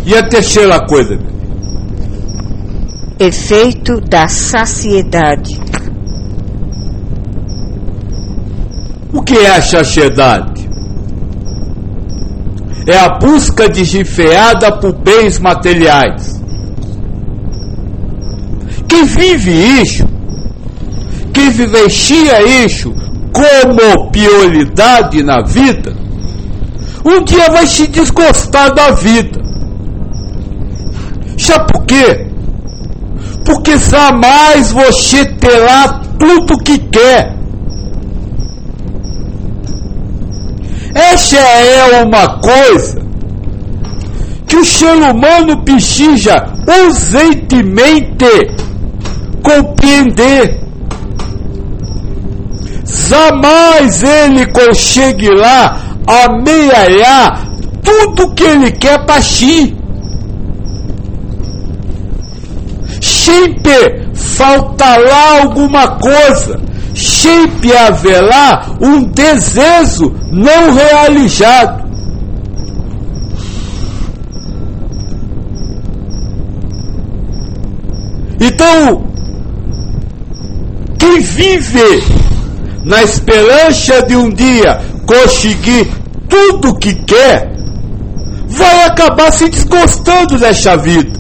E a terceira coisa? Efeito da saciedade. O que é a saciedade? É a busca desenfreada por bens materiais. Quem vive isso, quem vivencia isso como prioridade na vida, um dia vai se desgostar da vida. Sabe por quê? Porque jamais você terá tudo que quer. Essa é uma coisa que o ser humano precisa urgentemente compreender. Jamais ele conseguirá amealhar tudo que ele quer para si. Sempre faltará alguma coisa, sempre haverá um desejo não realizado. Então, quem vive na esperança de um dia conseguir tudo o que quer, vai acabar se desgostando dessa vida.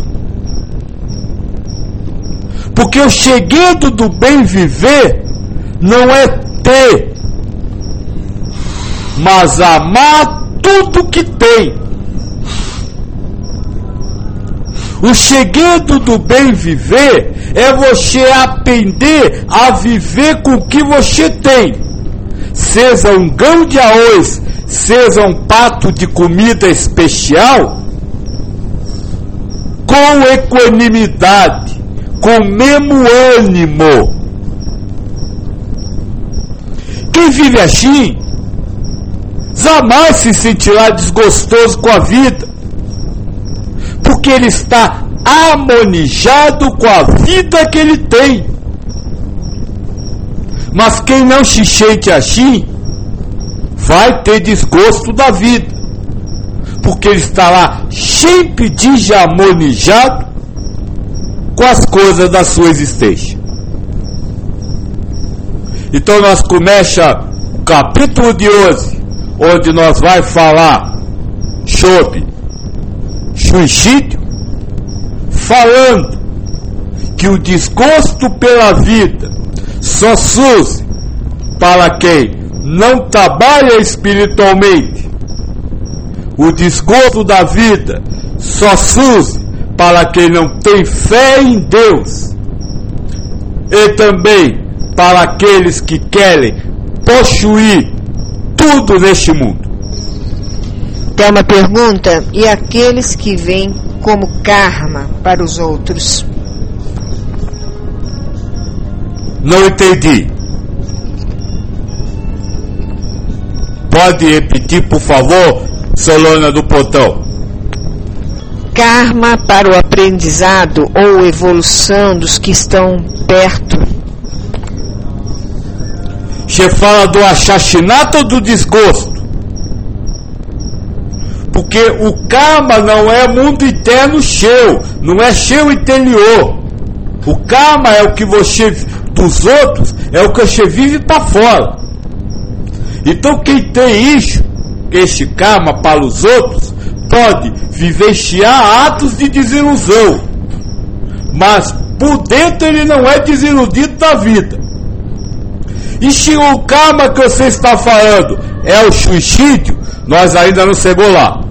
Porque o segredo do bem viver não é ter, mas amar tudo que tem. O segredo do bem viver é você aprender a viver com o que você tem. Seja um grão de arroz, seja um prato de comida especial, com equanimidade, com o mesmo ânimo. Quem vive assim, jamais se sentirá desgostoso com a vida, porque ele está harmonizado com a vida que ele tem. Mas quem não se sente assim, vai ter desgosto da vida, porque ele estará sempre desarmonizado com as coisas da sua existência. Então nós começamos o capítulo de hoje, onde nós vai falar sobre suicídio, falando que o desgosto pela vida só surge para quem não trabalha espiritualmente. O desgosto da vida só surge para quem não tem fé em Deus, e também para aqueles que querem possuir tudo neste mundo. Tem uma pergunta: e aqueles que vêm como karma para os outros? Não entendi. Pode repetir, por favor, Solana do Portão. Karma para o aprendizado ou evolução dos que estão perto. Você fala do assassinato ou do desgosto? Porque o karma não é mundo interno seu, não é seu interior. O karma é o que você, dos outros, é o que você vive para fora. Então quem tem isso, esse karma para os outros, pode vivenciar atos de desilusão, mas por dentro ele não é desiludido da vida. E se o karma que você está falando é o suicídio, nós ainda não chegou lá.